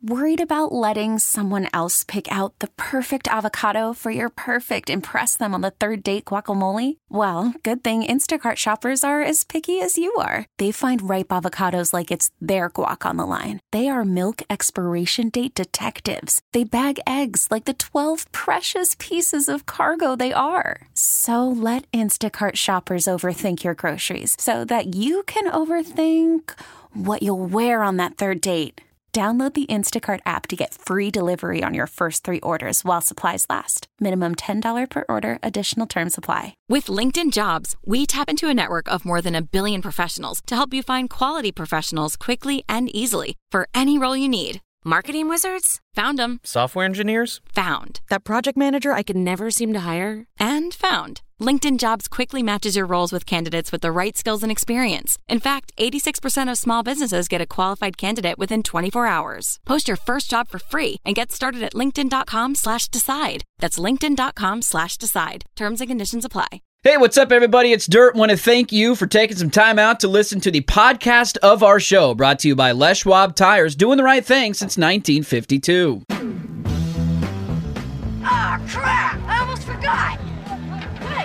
Worried about letting someone else pick out the perfect avocado for your perfect impress them on the third date guacamole? Well, good thing Instacart shoppers are as picky as you are. They find ripe avocados like it's their guac on the line. They are milk expiration date detectives. They bag eggs like the 12 precious pieces of cargo they are. So let Instacart shoppers overthink your groceries so that you can overthink what you'll wear on that third date. Download the Instacart app to get free delivery on your first 3 orders while supplies last. Minimum $10 per order. Additional terms apply. With LinkedIn Jobs, we tap into a network of more than 1 billion professionals to help you find quality professionals quickly and easily for any role you need. Marketing wizards? Found them. Software engineers? Found. That project manager I could never seem to hire? And found. LinkedIn Jobs quickly matches your roles with candidates with the right skills and experience. In fact, 86% of small businesses get a qualified candidate within 24 hours. Post your first job for free and get started at linkedin.com/decide. That's linkedin.com/decide. Terms and conditions apply. Hey, what's up, everybody? It's Dirt. Want to thank you for taking some time out to listen to the podcast of our show, brought to you by Les Schwab Tires, doing the right thing since 1952. Ah, crap! I almost forgot! Wait!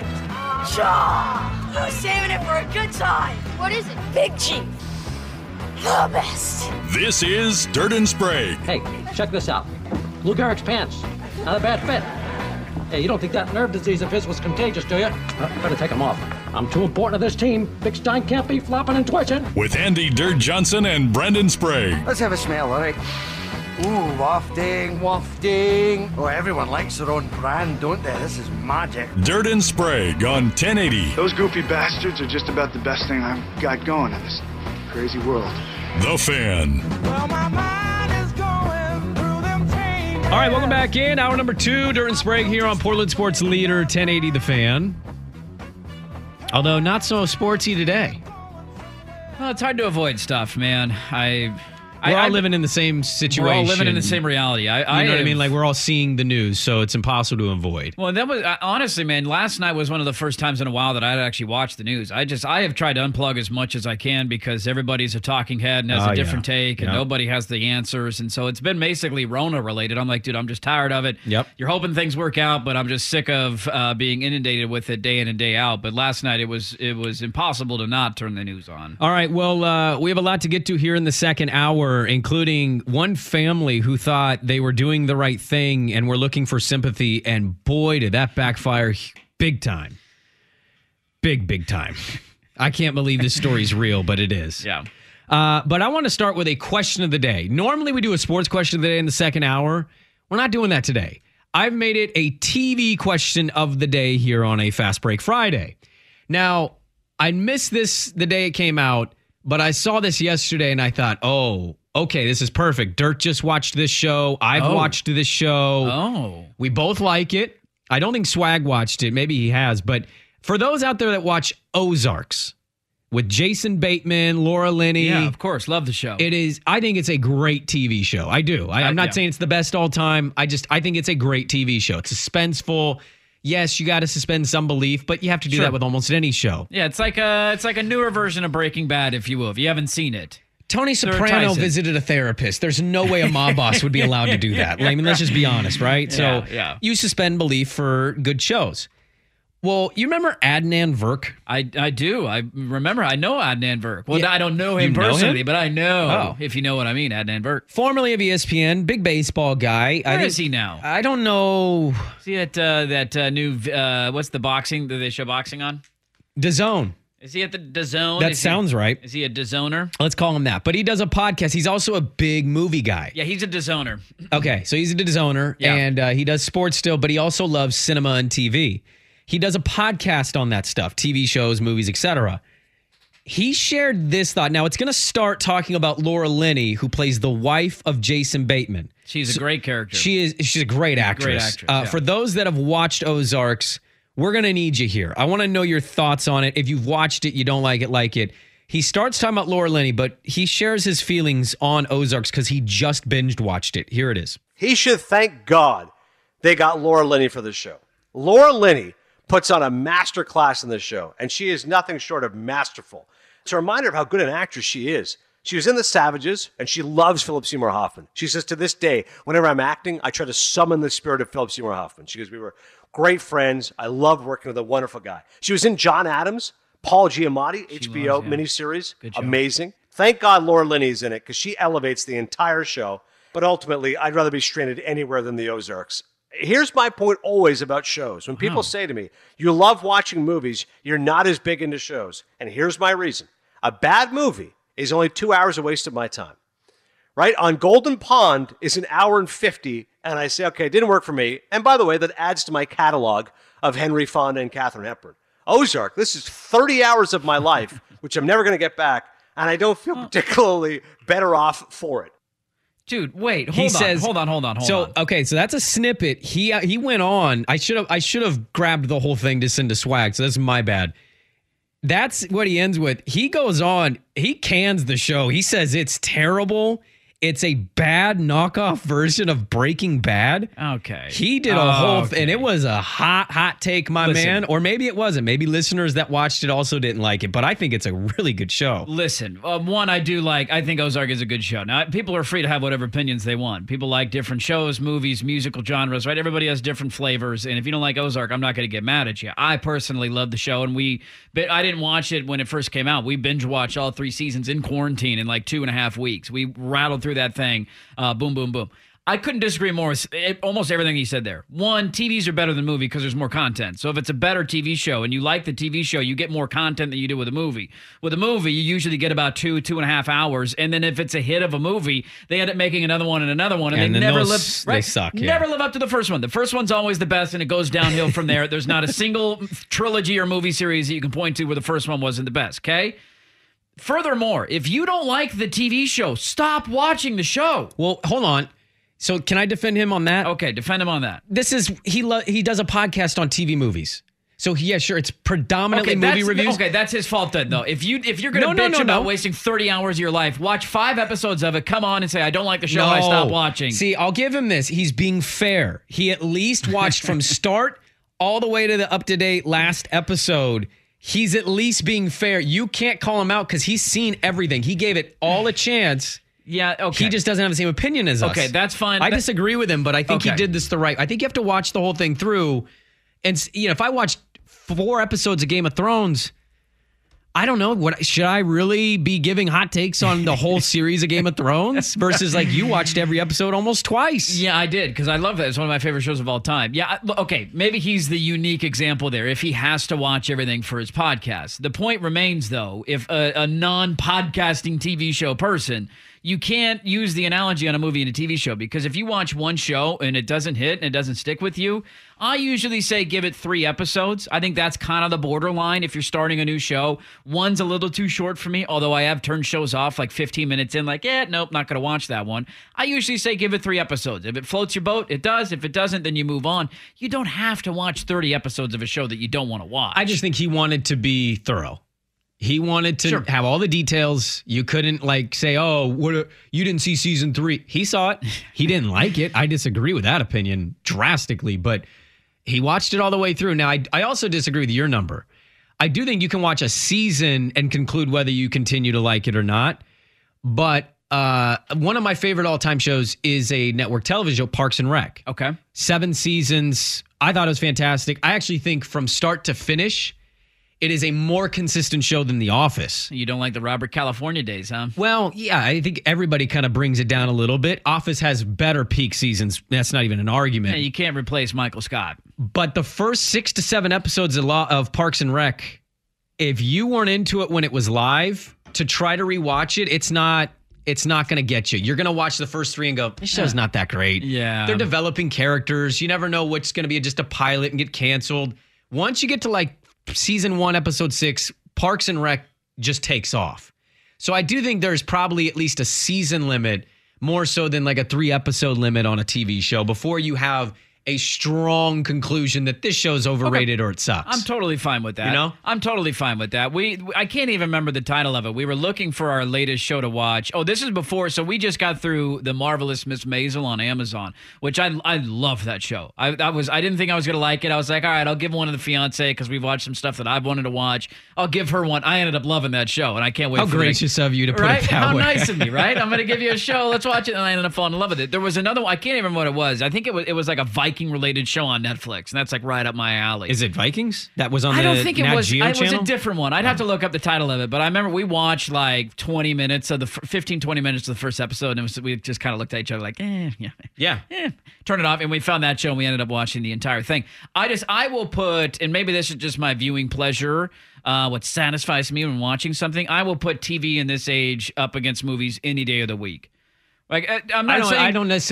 I was saving it for a good time! What is it? Big Chief! The best! This is Dirt and Sprague. Hey, check this out. Lou Gehrig's pants. Not a bad fit. Hey, you don't think that nerve disease of his was contagious, do you? Better take him off. I'm too important to this team. Big Stein can't be flopping and twitching. With Andy Dirt Johnson and Brendan Sprague. Let's have a smell, all right? Ooh, wafting, wafting. Oh, everyone likes their own brand, don't they? This is magic. Dirt and Sprague on 1080. Those goofy bastards are just about the best thing I've got going in this crazy world. The Fan. Well, my mind is going through them changes. All right, welcome back in. Hour number 2, Dirt and Sprague here on Portland Sports Leader 1080 The Fan. Although not so sportsy today. Well, it's hard to avoid stuff, man. We're all living in the same situation. We're all living in the same reality. You know what I mean? Like, we're all seeing the news, so it's impossible to avoid. Well, that was honestly, man. Last night was one of the first times in a while that I'd actually watched the news. I have tried to unplug as much as I can because everybody's a talking head and has a different take, and nobody has the answers. And so it's been basically Rona related. I'm like, dude, I'm just tired of it. Yep. You're hoping things work out, but I'm just sick of being inundated with it day in and day out. But last night it was impossible to not turn the news on. All right. Well, we have a lot to get to here in the second hour, including one family who thought they were doing the right thing and were looking for sympathy, and boy, did that backfire big time. Big time. I can't believe this story's real, but it is. Yeah. But I want to start with a question of the day. Normally we do a sports question of the day in the second hour. We're not doing that today. I've made it a TV question of the day here on a Fast Break Friday. Now, I missed this the day it came out, but I saw this yesterday and I thought, oh, okay, this is perfect. Dirt just watched this show. I've watched this show. Oh. We both like it. I don't think Swag watched it. Maybe he has. But for those out there that watch Ozarks with Jason Bateman, Laura Linney. Yeah, of course. Love the show. I think it's a great TV show. I do. I'm not saying it's the best all time. I think it's a great TV show. It's suspenseful. Yes, you got to suspend some belief, but you have to do that with almost any show. Yeah, it's like a newer version of Breaking Bad, if you will, if you haven't seen it. Tony Soprano visited a therapist. There's no way a mob boss would be allowed to do that. I mean, let's just be honest, right? So you suspend belief for good shows. Well, you remember Adnan Virk? I do. I remember. I know Adnan Virk. Well, I don't know him personally, but I know, if you know what I mean, Adnan Virk. Formerly of ESPN, big baseball guy. Where is he now? I don't know. Is he at that new, what's the boxing, that they show boxing on? DAZN. Is he at the DAZN? That sounds right. Is he a DAZNer? Let's call him that. But he does a podcast. He's also a big movie guy. Yeah, he's a DAZNer. Okay, so he's a DAZNer, and he does sports still, but he also loves cinema and TV. He does a podcast on that stuff, TV shows, movies, etc. He shared this thought. Now, it's going to start talking about Laura Linney, who plays the wife of Jason Bateman. She's a great character. She's a great actress. For those that have watched Ozarks, we're going to need you here. I want to know your thoughts on it. If you've watched it, you don't like it. He starts talking about Laura Linney, but he shares his feelings on Ozarks because he just binged watched it. Here it is. He should thank God they got Laura Linney for this show. Laura Linney puts on a master class in this show, and she is nothing short of masterful. It's a reminder of how good an actress she is. She was in The Savages, and she loves Philip Seymour Hoffman. She says, to this day, whenever I'm acting, I try to summon the spirit of Philip Seymour Hoffman. She goes, we were great friends. I loved working with a wonderful guy. She was in John Adams, Paul Giamatti, HBO miniseries. Amazing. Thank God Laura Linney's in it, because she elevates the entire show. But ultimately, I'd rather be stranded anywhere than the Ozarks. Here's my point always about shows. When people say to me, you love watching movies, you're not as big into shows. And here's my reason. A bad movie is only 2 hours a waste of my time. Right? On Golden Pond is 1 hour and 50, and I say, okay, it didn't work for me. And by the way, that adds to my catalog of Henry Fonda and Katharine Hepburn. Ozark, this is 30 hours of my life, which I'm never going to get back, and I don't feel particularly better off for it. Dude, wait, hold on. Okay, so that's a snippet. He went on. I should have grabbed the whole thing to send to Swag, so that's my bad. That's what he ends with. He goes on, he cans the show. He says it's terrible. It's a bad knockoff version of Breaking Bad. Okay. He did a whole thing, and it was a hot take, my man. Or maybe it wasn't. Maybe listeners that watched it also didn't like it, but I think it's a really good show. Listen, one I do like. I think Ozark is a good show. Now, people are free to have whatever opinions they want. People like different shows, movies, musical genres, right? Everybody has different flavors, and if you don't like Ozark, I'm not going to get mad at you. I personally love the show, and I didn't watch it when it first came out. We binge-watched all 3 seasons in quarantine in like 2.5 weeks. We rattled through that thing. Boom, boom, boom. I couldn't disagree more with almost everything he said there. One, TVs are better than movie because there's more content. So if it's a better TV show and you like the TV show, you get more content than you do with a movie. With a movie, you usually get about 2.5 hours. And then if it's a hit of a movie, they end up making another one and another one. And they never live. Right? They suck. Yeah. Never live up to the first one. The first one's always the best, and it goes downhill from there. There's not a single trilogy or movie series that you can point to where the first one wasn't the best, okay? Furthermore, if you don't like the TV show, stop watching the show. Well, hold on. So can I defend him on that? Okay, defend him on that. This is he does a podcast on TV movies. So yeah, sure, it's predominantly movie reviews. Okay, that's his fault then, though. If you're going to bitch about wasting 30 hours of your life, watch 5 episodes of it. Come on and say I don't like the show. I stop watching. See, I'll give him this. He's being fair. He at least watched from start all the way to the up-to-date last episode. He's at least being fair. You can't call him out because he's seen everything. He gave it all a chance. Yeah, okay. He just doesn't have the same opinion as us. Okay, that's fine. I disagree with him, but I think he did this the right. I think you have to watch the whole thing through. And if I watched 4 episodes of Game of Thrones, I don't know. Should I really be giving hot takes on the whole series of Game of Thrones versus like you watched every episode almost twice? Yeah, I did because I love that. It's one of my favorite shows of all time. Yeah, okay. Maybe he's the unique example there if he has to watch everything for his podcast. The point remains, though, if a non-podcasting TV show person, you can't use the analogy on a movie and a TV show because if you watch one show and it doesn't hit and it doesn't stick with you, I usually say give it 3 episodes. I think that's kind of the borderline if you're starting a new show. One's a little too short for me, although I have turned shows off like 15 minutes in, like, nope, not going to watch that one. I usually say give it 3 episodes. If it floats your boat, it does. If it doesn't, then you move on. You don't have to watch 30 episodes of a show that you don't want to watch. I just think he wanted to be thorough. He wanted to have all the details. You couldn't say, you didn't see season 3. He saw it. He didn't like it. I disagree with that opinion drastically, but he watched it all the way through. Now, I also disagree with your number. I do think you can watch a season and conclude whether you continue to like it or not. But one of my favorite all-time shows is a network television show, Parks and Rec. Okay. 7 seasons. I thought it was fantastic. I actually think from start to finish, it is a more consistent show than The Office. You don't like the Robert California days, huh? Well, yeah, I think everybody kind of brings it down a little bit. Office has better peak seasons. That's not even an argument. Yeah, you can't replace Michael Scott. But the first 6 to 7 episodes of Parks and Rec, if you weren't into it when it was live, to try to rewatch it, it's not going to get you. You're going to watch the first 3 and go, this show's not that great. Yeah. They're developing characters. You never know what's going to be just a pilot and get canceled. Once you get to season 1, episode 6, Parks and Rec just takes off. So I do think there's probably at least a season limit, more so than a 3-episode limit on a TV show before you have a strong conclusion that this show's overrated or it sucks. I'm totally fine with that. You know? I'm totally fine with that. I can't even remember the title of it. We were looking for our latest show to watch. Oh, this is before. So we just got through The Marvelous Miss Maisel on Amazon, which I love that show. I didn't think I was going to like it. I was like, all right, I'll give one to the fiance because we've watched some stuff that I've wanted to watch. I'll give her one. I ended up loving that show, and I can't wait. How gracious of you to put it that How way. How nice of me, right? I'm going to give you a show. Let's watch it, and I ended up falling in love with it. There was another one. I can't even remember what it was. I think it was like a Viking-related show on Netflix, and that's like right up my alley. Is it Vikings? That was on the I don't think it Nat was. Geo It was channel? a different one. I'd have to look up the title of it, but I remember we watched like 20 minutes of the 15, 20 minutes of the first episode, and we just kind of looked at each other like, yeah. Turn it off, and we found that show, and we ended up watching the entire thing. I will put, and maybe this is just my viewing pleasure, what satisfies me when watching something, I will put TV in this age up against movies any day of the week. Like I'm not saying,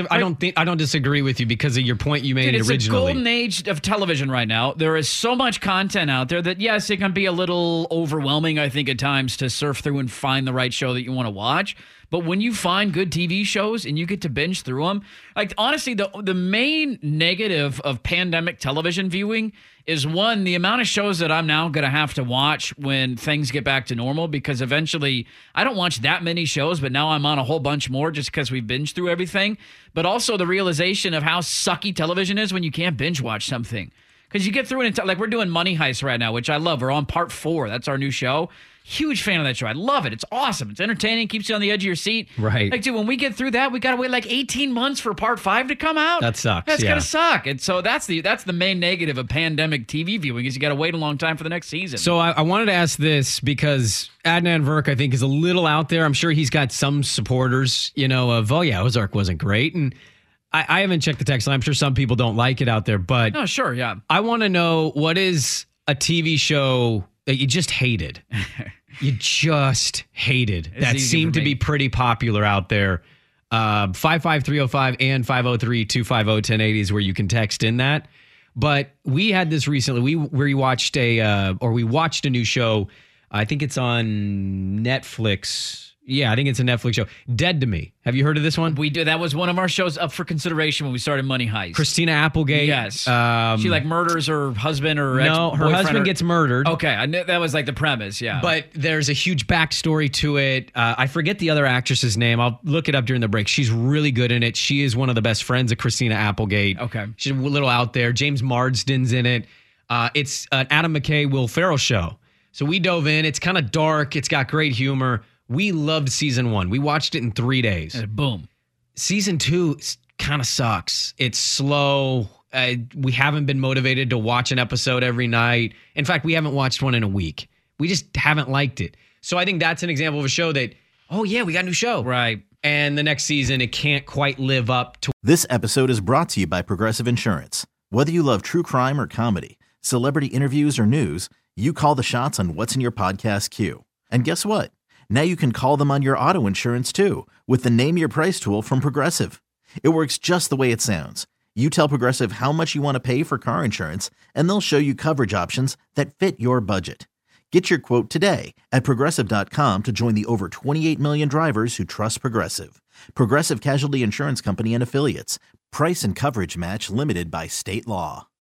I don't disagree with you because of your point you made originally. It's a golden age of television right now. There is so much content out there that yes, it can be a little overwhelming, I think, at times to surf through and find the right show that you want to watch. But when you find good TV shows and you get to binge through them, like honestly, the main negative of pandemic television viewing is one, the amount of shows that I'm now going to have to watch when things get back to normal, because eventually I don't watch that many shows, but now I'm on a whole bunch more just because we've binged through everything. But also the realization of how sucky television is when you can't binge watch something. Because you get through it, like we're doing Money Heist right now, which I love. We're on part 4. That's our new show. Huge fan of that show. I love it. It's awesome. It's entertaining. Keeps you on the edge of your seat. Right. Like, dude, when we get through that, we got to wait like 18 months for part 5 to come out. That sucks. That's going to suck. And so that's the main negative of pandemic TV viewing is you got to wait a long time for the next season. So I wanted to ask this because Adnan Virk, I think, is a little out there. I'm sure he's got some supporters, of, Ozark wasn't great. And I haven't checked the text line. I'm sure some people don't like it out there. But no, sure, yeah. I want to know, what is a TV show that you just hated? You just hated that seemed to be pretty popular out there. 55305 and 503-250-1080 is where you can text in that. But we had this recently. We watched a new show. I think it's on Netflix. Yeah, I think it's a Netflix show. Dead to Me. Have you heard of this one? We did. That was one of our shows up for consideration when we started Money Heist. Christina Applegate. Yes. She murders her husband or no, her husband gets murdered. Okay, I knew that was like the premise. Yeah. But there's a huge backstory to it. I forget the other actress's name. I'll look it up during the break. She's really good in it. She is one of the best friends of Christina Applegate. Okay. She's a little out there. James Marsden's in it. It's an Adam McKay, Will Ferrell show. So we dove in. It's kind of dark. It's got great humor. We loved season 1. We watched it in 3 days. Boom. Season 2 kind of sucks. It's slow. We haven't been motivated to watch an episode every night. In fact, we haven't watched one in a week. We just haven't liked it. So I think that's an example of a show that, oh yeah, we got a new show. Right. And the next season, it can't quite live up to. This episode is brought to you by Progressive Insurance. Whether you love true crime or comedy, celebrity interviews or news, you call the shots on what's in your podcast queue. And guess what? Now you can call them on your auto insurance too with the Name Your Price tool from Progressive. It works just the way it sounds. You tell Progressive how much you want to pay for car insurance, and they'll show you coverage options that fit your budget. Get your quote today at Progressive.com to join the over 28 million drivers who trust Progressive. Progressive Casualty Insurance Company and Affiliates. Price and coverage match limited by state law.